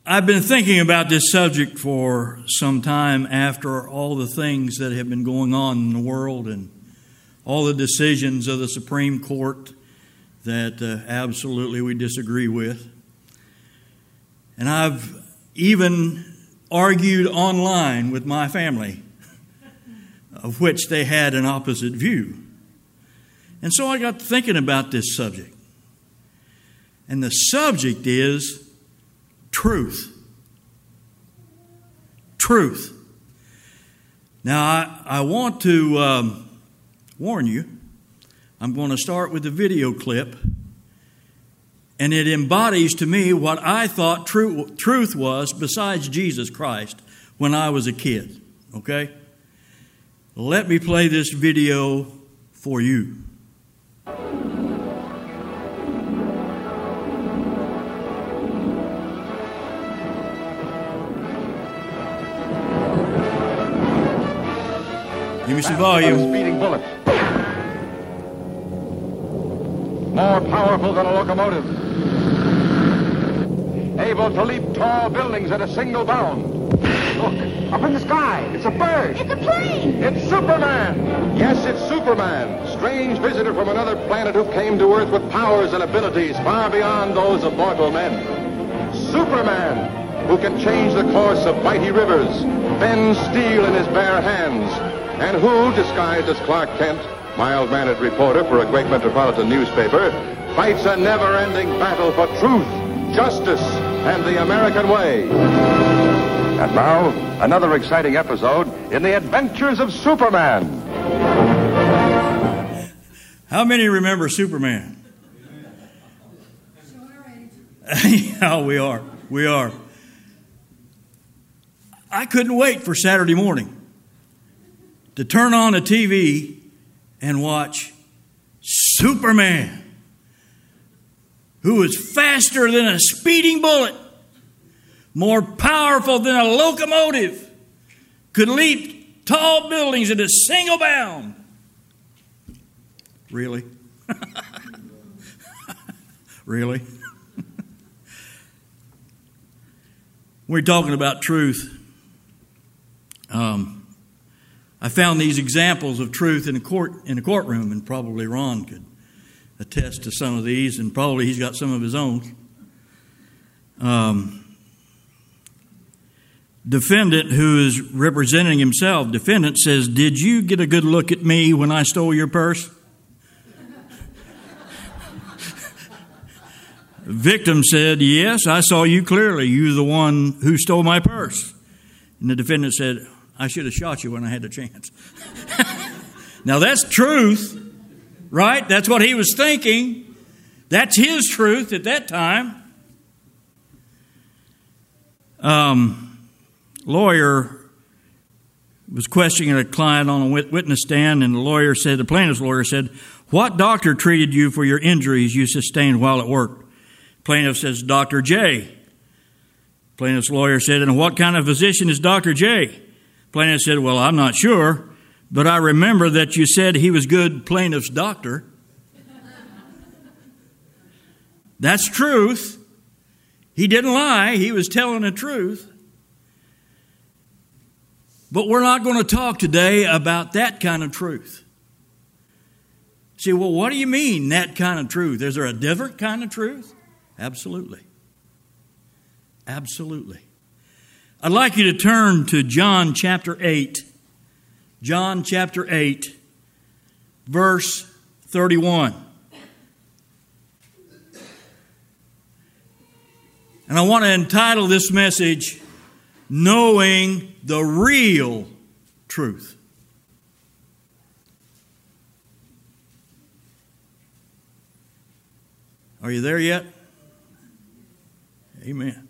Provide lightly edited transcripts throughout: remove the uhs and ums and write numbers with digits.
I've been thinking about this subject for some time after all the things that have been going on in the world and all the decisions of the Supreme Court that absolutely we disagree with. And I've even argued online with my family, of which they had an opposite view. And so I got thinking about this subject. And the subject is truth. Truth. Now, I want to warn you, I'm going to start with a video clip, and it embodies to me what I thought truth was besides Jesus Christ when I was a kid. Okay? Let me play this video for you. Give me some volume. Speeding bullet. More powerful than a locomotive. Able to leap tall buildings at a single bound. Look, up in the sky. It's a bird. It's a plane. It's Superman. Yes, it's Superman. Strange visitor from another planet who came to Earth with powers and abilities far beyond those of mortal men. Superman, who can change the course of mighty rivers, bend steel in his bare hands, and who, disguised as Clark Kent, mild-mannered reporter for a great metropolitan newspaper, fights a never-ending battle for truth, justice, and the American way. And now, another exciting episode in the adventures of Superman. How many remember Superman? Yeah, we are. We are. I couldn't wait for Saturday morning to turn on the TV and watch Superman, who is faster than a speeding bullet, more powerful than a locomotive, could leap tall buildings at a single bound. Really? Really? We're talking about truth. I found these examples of truth in a courtroom, and probably Ron could attest to some of these, and probably he's got some of his own. Defendant, who is representing himself, defendant says, "Did you get a good look at me when I stole your purse?" Victim said, "Yes, I saw you clearly. You're the one who stole my purse." And the defendant said, "I should have shot you when I had the chance." Now that's truth, right? That's what he was thinking. That's his truth at that time. Lawyer was questioning a client on a witness stand, and the plaintiff's lawyer said, "What doctor treated you for your injuries you sustained while at work?" Plaintiff says, "Dr. J." Plaintiff's lawyer said, "And what kind of physician is Dr. J?" Plaintiff said, "Well, I'm not sure, but I remember that you said he was good plaintiff's doctor." That's truth. He didn't lie. He was telling the truth. But we're not going to talk today about that kind of truth. See, well, what do you mean, that kind of truth? Is there a different kind of truth? Absolutely. Absolutely. I'd like you to turn to John chapter 8. John chapter 8, verse 31. And I want to entitle this message, "Knowing the Real Truth." Are you there yet? Amen.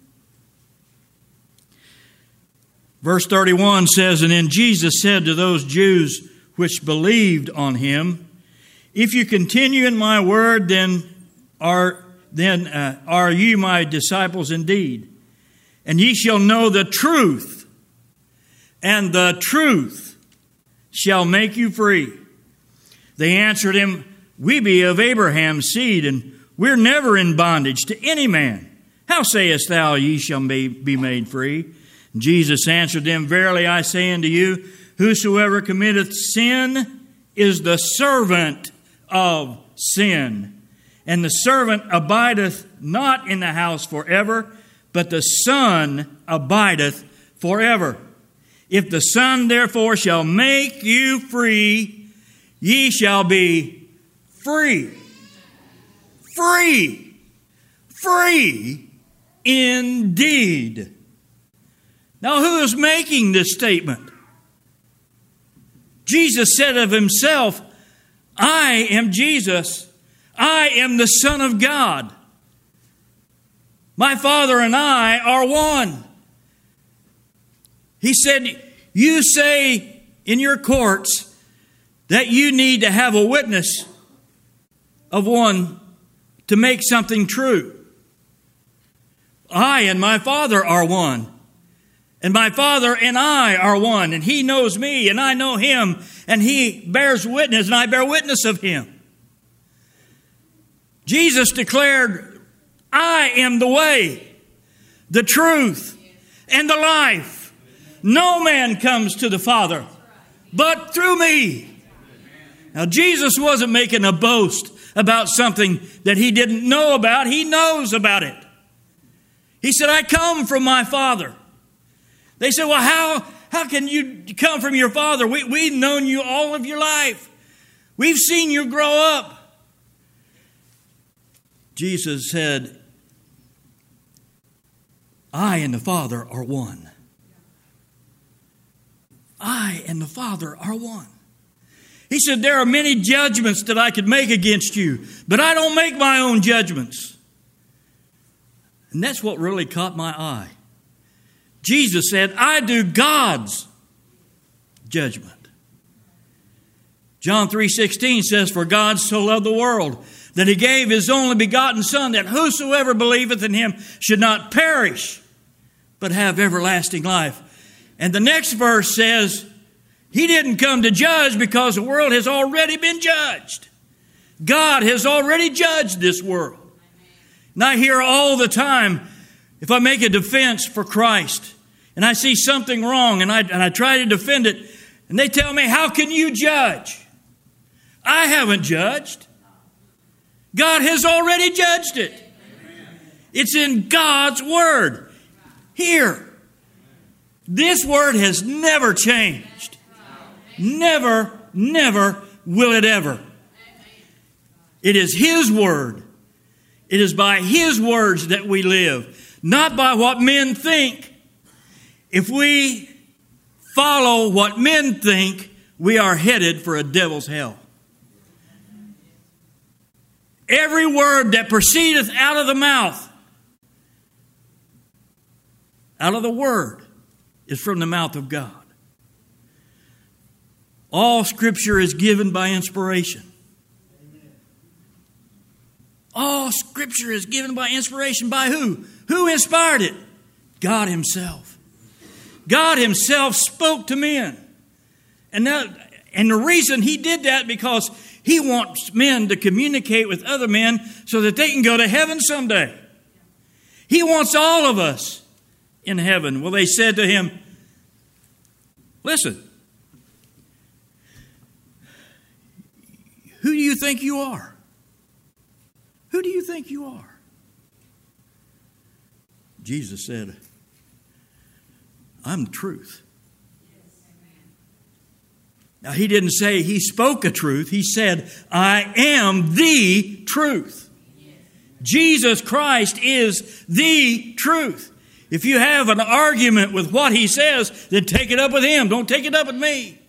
Verse 31 says, "And then Jesus said to those Jews which believed on him, If you continue in my word, then are ye my disciples indeed. And ye shall know the truth, and the truth shall make you free. They answered him, We be of Abraham's seed, and we're never in bondage to any man. How sayest thou, ye shall be made free? And Jesus answered them, Verily I say unto you, whosoever committeth sin is the servant of sin. And the servant abideth not in the house forever, but the Son abideth forever. If the Son therefore shall make you free, ye shall be free. Free. Free indeed. Now, who is making this statement? Jesus said of himself, I am Jesus. I am the Son of God. My Father and I are one. He said, you say in your courts that you need to have a witness of one to make something true. I and my Father are one. And my Father and I are one. And He knows me and I know Him. And He bears witness and I bear witness of Him. Jesus declared, I am the way, the truth, and the life. No man comes to the Father but through me. Now, Jesus wasn't making a boast about something that He didn't know about. He knows about it. He said, I come from my Father. They said, well, how can you come from your Father? We've known you all of your life. We've seen you grow up. Jesus said, I and the Father are one. I and the Father are one. He said, there are many judgments that I could make against you, but I don't make my own judgments. And that's what really caught my eye. Jesus said, I do God's judgment. John 3:16 says, for God so loved the world that He gave His only begotten Son, that whosoever believeth in Him should not perish, but have everlasting life. And the next verse says, He didn't come to judge because the world has already been judged. God has already judged this world. And I hear all the time, if I make a defense for Christ and I see something wrong and I try to defend it, and they tell me, how can you judge? I haven't judged. God has already judged it. It's in God's Word. Here. This Word has never changed. Never, never will it ever. It is His Word. It is by His words that we live, not by what men think. If we follow what men think, we are headed for a devil's hell. Every word that proceedeth out of the mouth, out of the Word, is from the mouth of God. All Scripture is given by inspiration. All Scripture is given by inspiration by who? Who inspired it? God Himself. God Himself spoke to men. And the reason He did that because He wants men to communicate with other men so that they can go to heaven someday. He wants all of us in heaven. Well, they said to Him, listen, who do you think you are? Who do you think you are? Jesus said, I'm the truth. Now, He didn't say He spoke a truth. He said, I am the truth. Jesus Christ is the truth. If you have an argument with what He says, then take it up with Him. Don't take it up with me.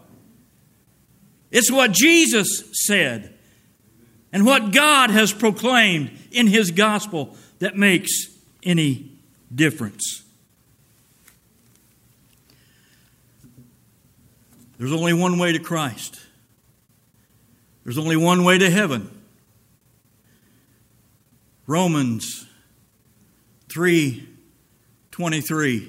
It's what Jesus said and what God has proclaimed in His gospel that makes any difference. There's only one way to Christ. There's only one way to heaven. Romans 3:23.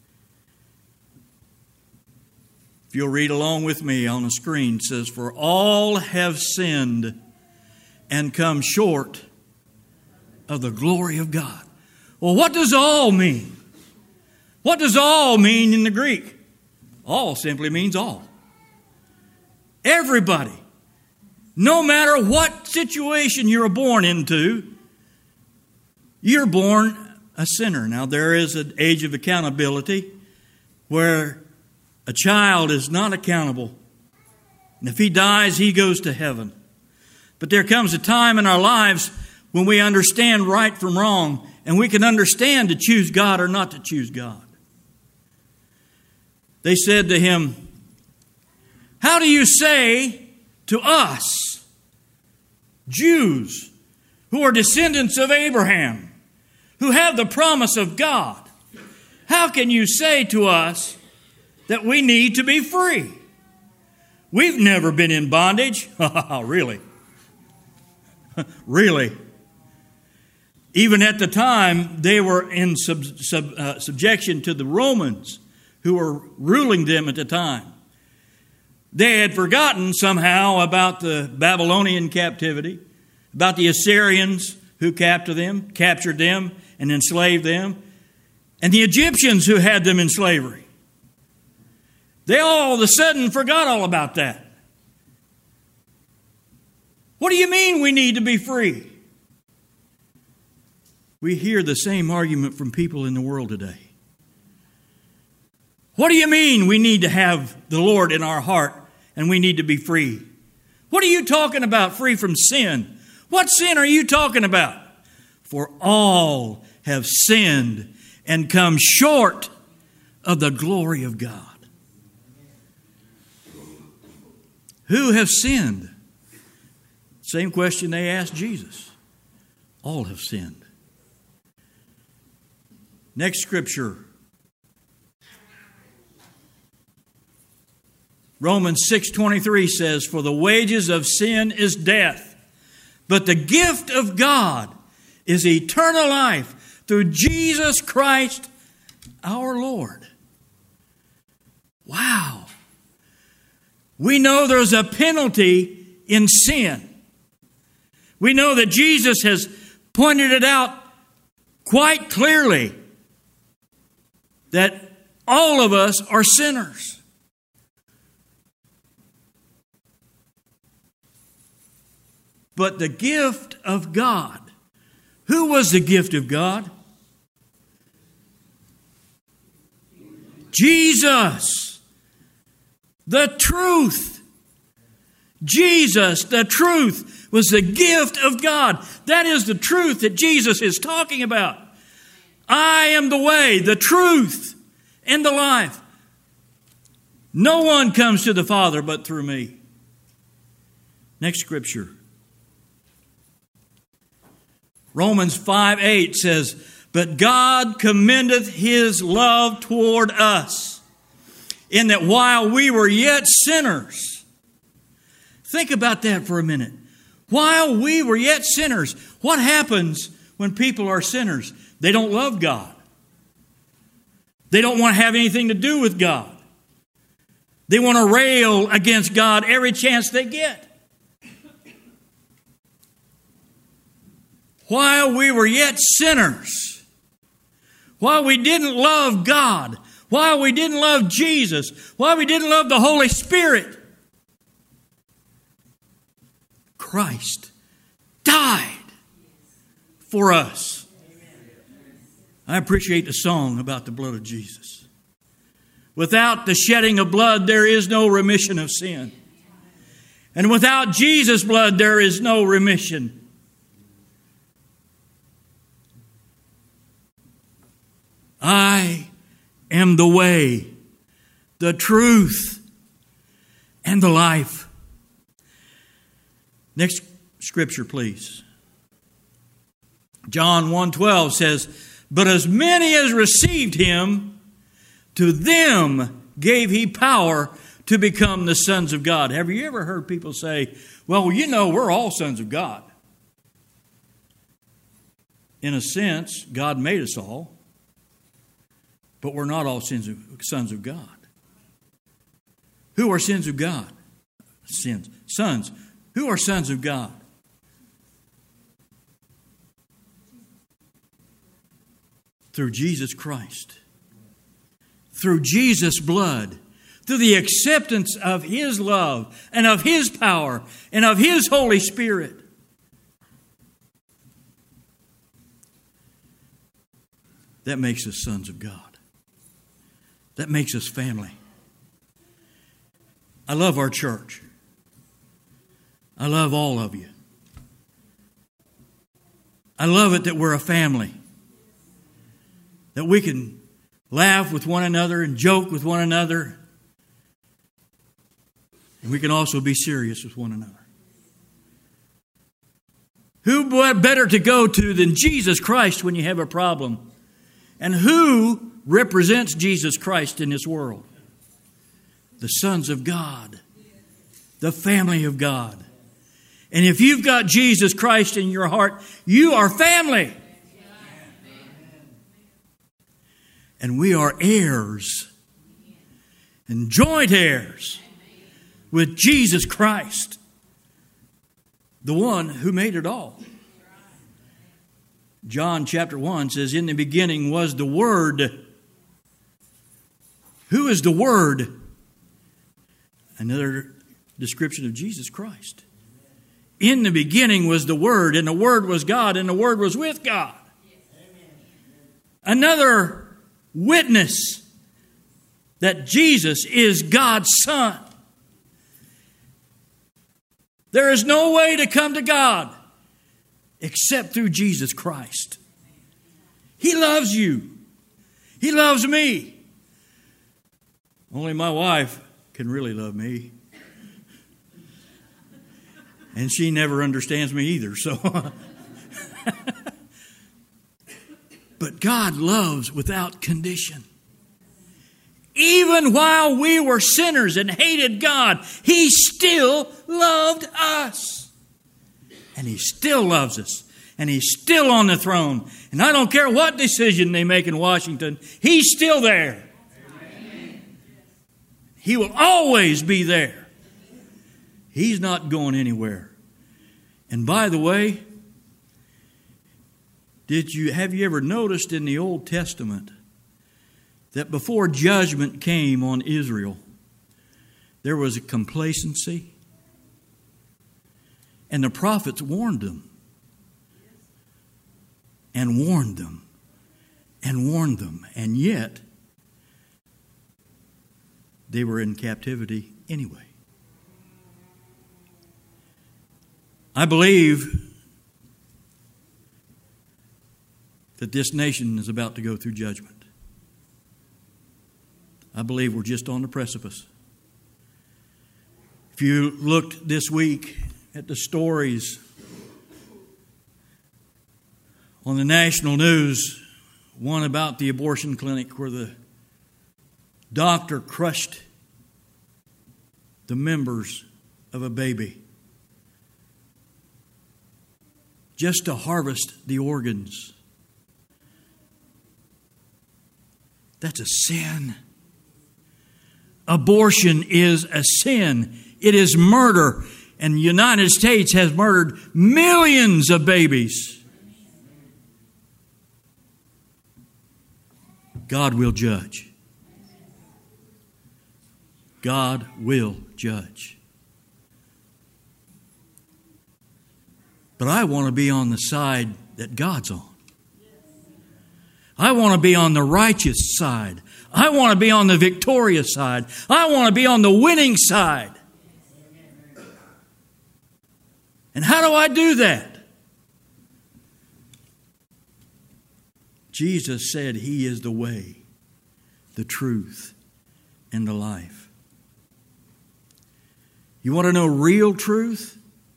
If you'll read along with me on the screen, it says, for all have sinned and come short of the glory of God. Well, what does all mean? What does all mean in the Greek? All simply means all. Everybody. No matter what situation you're born into, you're born a sinner. Now, there is an age of accountability where a child is not accountable. And if he dies, he goes to heaven. But there comes a time in our lives when we understand right from wrong, and we can understand to choose God or not to choose God. They said to him, "How do you say to us, Jews, who are descendants of Abraham, who have the promise of God, how can you say to us that we need to be free? We've never been in bondage." Really? Really? Even at the time, they were in subjection to the Romans who were ruling them at the time. They had forgotten somehow about the Babylonian captivity, about the Assyrians who captured them and enslaved them, and the Egyptians who had them in slavery. They all of a sudden forgot all about that. What do you mean we need to be free? We hear the same argument from people in the world today. What do you mean we need to have the Lord in our heart and we need to be free? What are you talking about, free from sin? What sin are you talking about? For all have sinned and come short of the glory of God. Who have sinned? Same question they asked Jesus. All have sinned. Next scripture. Romans 6:23 says, "For the wages of sin is death, but the gift of God is eternal life through Jesus Christ our Lord." Wow. We know there's a penalty in sin. We know that Jesus has pointed it out quite clearly that all of us are sinners. But the gift of God, who was the gift of God? Jesus, the truth. Jesus, the truth, was the gift of God. That is the truth that Jesus is talking about. I am the way, the truth, and the life. No one comes to the Father but through me. Next scripture. Romans 5:8 says, "But God commendeth his love toward us, in that while we were yet sinners." Think about that for a minute. While we were yet sinners, what happens when people are sinners? They don't love God. They don't want to have anything to do with God. They want to rail against God every chance they get. While we were yet sinners, while we didn't love God, while we didn't love Jesus, while we didn't love the Holy Spirit, Christ died for us. I appreciate the song about the blood of Jesus. Without the shedding of blood, there is no remission of sin. And without Jesus' blood, there is no remission. I am the way, the truth, and the life. Next scripture, please. John 1:12 says, "But as many as received him, to them gave he power to become the sons of God." Have you ever heard people say, "Well, you know, we're all sons of God"? In a sense, God made us all, but we're not all sons of God. Who are sons of God? Sons. Who are sons of God? Through Jesus Christ. Through Jesus' blood. Through the acceptance of His love and of His power and of His Holy Spirit. That makes us sons of God. That makes us family. I love our church. I love all of you. I love it that we're a family. That we can laugh with one another and joke with one another. And we can also be serious with one another. Who better to go to than Jesus Christ when you have a problem? And who represents Jesus Christ in this world? The sons of God. The family of God. And if you've got Jesus Christ in your heart, you are family. And we are heirs and joint heirs with Jesus Christ, the one who made it all. John chapter 1 says, in the beginning was the Word. Who is the Word? Another description of Jesus Christ. In the beginning was the Word, and the Word was God, and the Word was with God. Another witness that Jesus is God's Son. There is no way to come to God except through Jesus Christ. He loves you. He loves me. Only my wife can really love me. And she never understands me either, so. But God loves without condition. Even while we were sinners and hated God, He still loved us. And He still loves us. And He's still on the throne. And I don't care what decision they make in Washington, He's still there. Amen. He will always be there. He's not going anywhere. And by the way, have you ever noticed in the Old Testament that before judgment came on Israel, there was a complacency? And the prophets warned them. And warned them. And warned them. And yet, they were in captivity anyway. I believe that this nation is about to go through judgment. I believe we're just on the precipice. If you looked this week at the stories on the national news, one about the abortion clinic where the doctor crushed the members of a baby just to harvest the organs. That's a sin. Abortion is a sin. It is murder. And the United States has murdered millions of babies. God will judge. God will judge. But I want to be on the side that God's on. I want to be on the righteous side. I want to be on the victorious side. I want to be on the winning side. And how do I do that? Jesus said He is the way, the truth, and the life. You want to know real truth?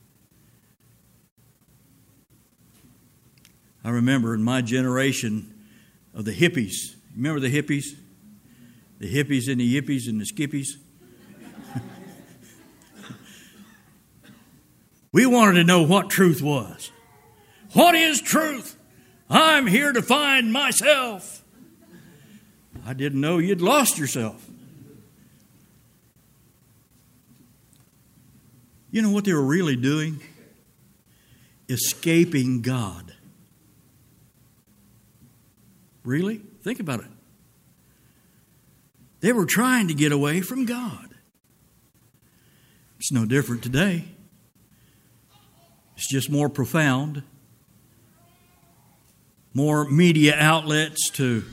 I remember in my generation of the hippies. Remember the hippies? The hippies and the yippies and the skippies? We wanted to know what truth was. What is truth? I'm here to find myself. I didn't know you'd lost yourself. You know what they were really doing? Escaping God. Really? Think about it. They were trying to get away from God. It's no different today. It's just more profound. More media outlets to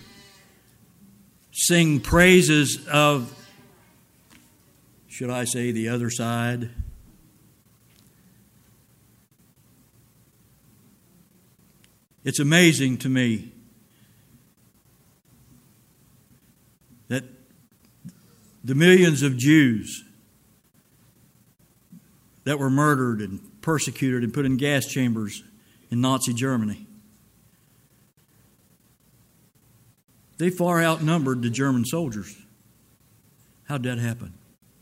sing praises of, should I say, the other side. It's amazing to me that the millions of Jews that were murdered and persecuted and put in gas chambers in Nazi Germany, they far outnumbered the German soldiers. How'd that happen?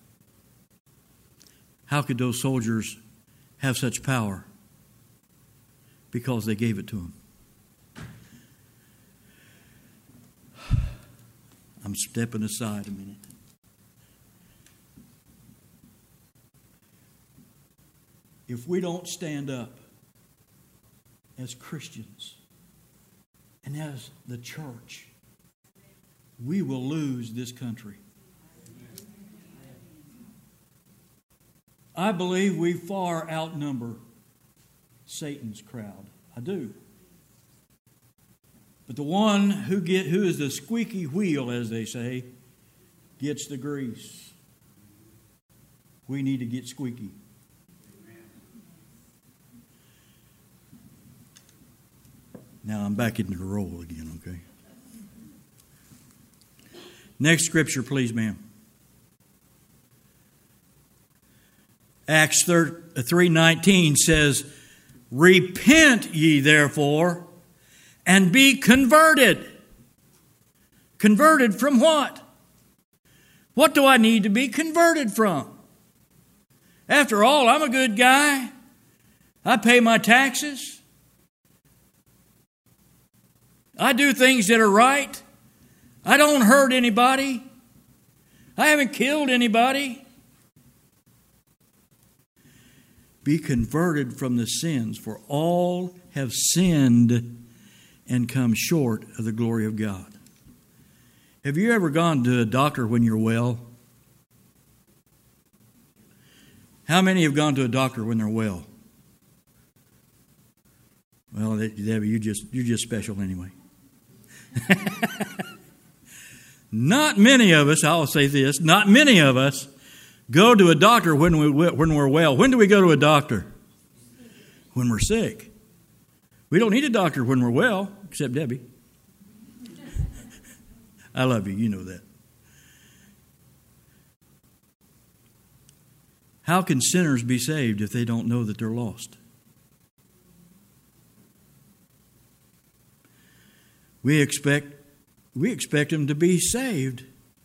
How could those soldiers have such power? Because they gave it to them. I'm stepping aside a minute. If we don't stand up as Christians and as the church, we will lose this country. I believe we far outnumber Satan's crowd. I do. But the one who is the squeaky wheel, as they say, gets the grease. We need to get squeaky. Now I'm back into the roll again, okay? Next scripture, please, ma'am. Acts 3:19 says, "Repent ye therefore, and be converted." Converted from what? What do I need to be converted from? After all, I'm a good guy. I pay my taxes. I do things that are right. I don't hurt anybody. I haven't killed anybody. Be converted from the sins, for all have sinned and come short of the glory of God. Have you ever gone to a doctor when you're well? How many have gone to a doctor when they're well? Well, Debbie, you're just special anyway. Not many of us, I'll say this, not many of us go to a doctor when we're well. When do we go to a doctor? When we're sick. We don't need a doctor when we're well, except Debbie. I love you, you know that. How can sinners be saved if they don't know that they're lost? We expect them to be saved.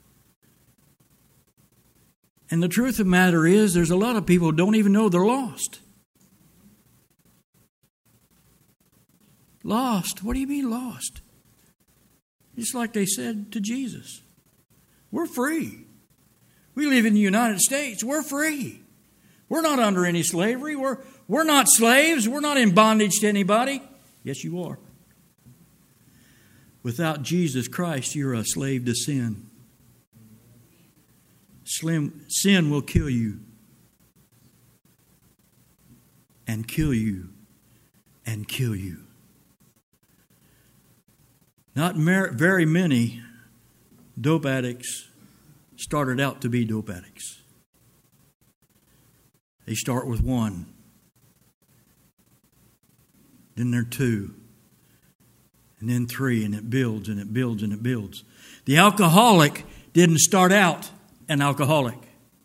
And the truth of the matter is, there's a lot of people who don't even know they're lost. Lost? What do you mean lost? Just like they said to Jesus. We're free. We live in the United States. We're free. We're not under any slavery. We're not slaves. We're not in bondage to anybody. Yes, you are. Without Jesus Christ, you're a slave to sin. Sin will kill you. And kill you. And kill you. Not very many dope addicts started out to be dope addicts. They start with one. Then there are two. And then three, and it builds, and it builds, and it builds. The alcoholic didn't start out an alcoholic.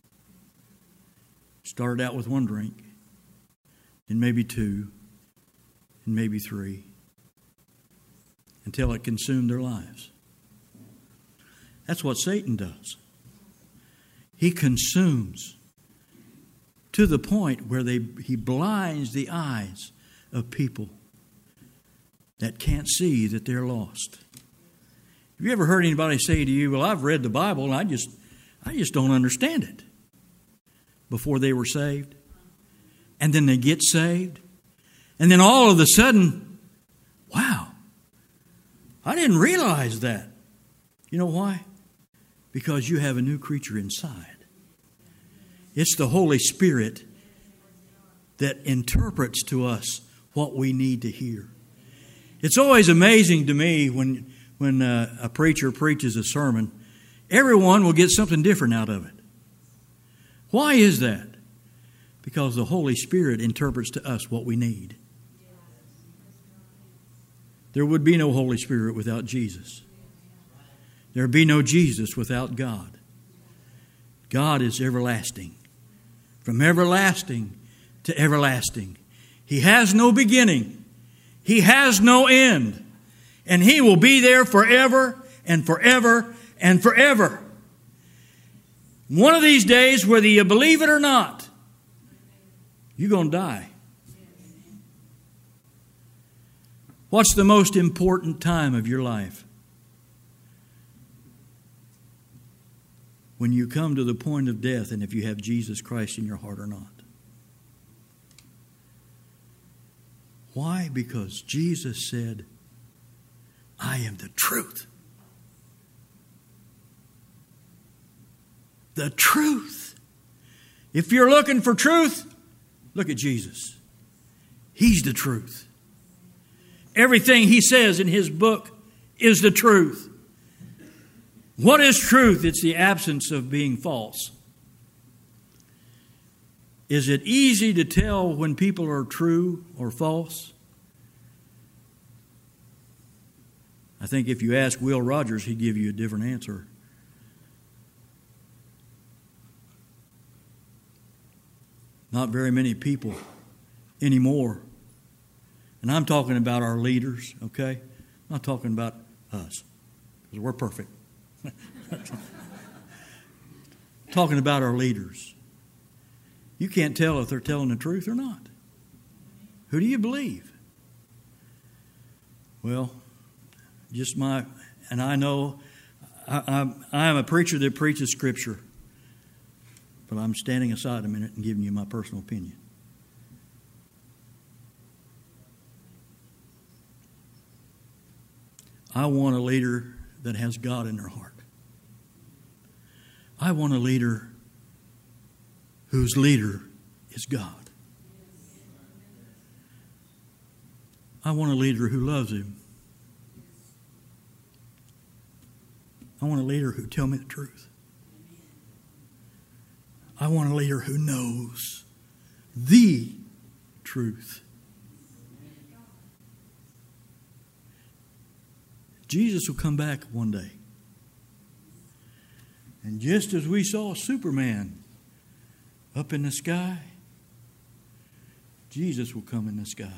Started out with one drink, then maybe two, and maybe three, until it consumed their lives. That's what Satan does. He consumes to the point where he blinds the eyes of people that can't see that they're lost. Have you ever heard anybody say to you, well, I've read the Bible and I just don't understand it, before they were saved? And then they get saved. And then all of a sudden, wow, I didn't realize that. You know why? Because you have a new creature inside. It's the Holy Spirit that interprets to us what we need to hear. It's always amazing to me when a preacher preaches a sermon, everyone will get something different out of it. Why is that? Because the Holy Spirit interprets to us what we need. There would be no Holy Spirit without Jesus. There would be no Jesus without God. God is everlasting. From everlasting to everlasting. He has no beginning. He has no end. And He will be there forever and forever and forever. One of these days, whether you believe it or not, you're going to die. What's the most important time of your life? When you come to the point of death, and if you have Jesus Christ in your heart or not. Why? Because Jesus said, I am the truth. The truth. If you're looking for truth, look at Jesus. He's the truth. Everything He says in His book is the truth. What is truth? It's the absence of being false. Is it easy to tell when people are true or false? I think if you ask Will Rogers, he'd give you a different answer. Not very many people anymore. And I'm talking about our leaders, okay? I'm not talking about us, because we're perfect. Talking about our leaders. You can't tell if they're telling the truth or not. Who do you believe? Well, and I know I'm a preacher that preaches Scripture, but I'm standing aside a minute and giving you my personal opinion. I want a leader that has God in their heart. I want a leader whose leader is God. I want a leader who loves Him. I want a leader who tells me the truth. I want a leader who knows the truth. Jesus will come back one day. And just as we saw Superman up in the sky, Jesus will come in the sky.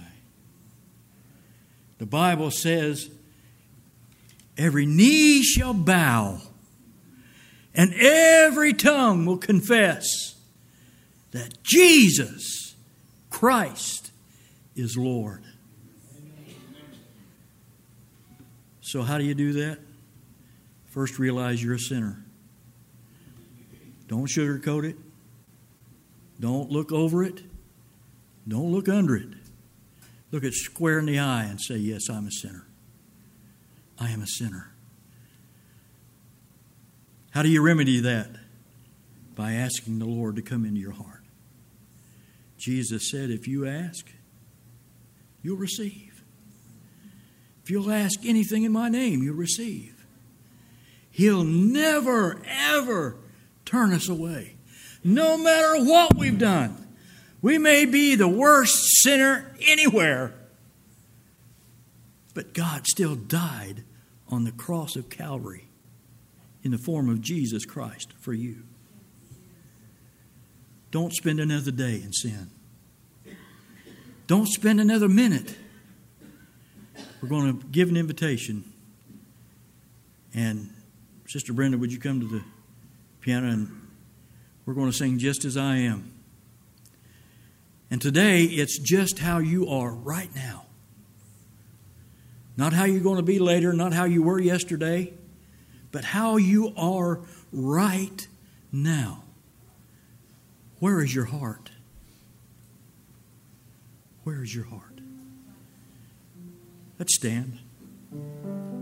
The Bible says, every knee shall bow and every tongue will confess that Jesus Christ is Lord. So how do you do that? First, realize you're a sinner. Don't sugarcoat it. Don't look over it. Don't look under it. Look it square in the eye and say, yes, I'm a sinner. I am a sinner. How do you remedy that? By asking the Lord to come into your heart. Jesus said, if you ask, you'll receive. If you'll ask anything in my name, you'll receive. He'll never, ever turn us away. No matter what we've done. We may be the worst sinner anywhere. But God still died on the cross of Calvary in the form of Jesus Christ for you. Don't spend another day in sin. Don't spend another minute. We're going to give an invitation. And Sister Brenda, would you come to the piano, and we're going to sing Just As I Am. And today, it's just how you are right now. Not how you're going to be later, not how you were yesterday, but how you are right now. Where is your heart? Where is your heart? Let's stand.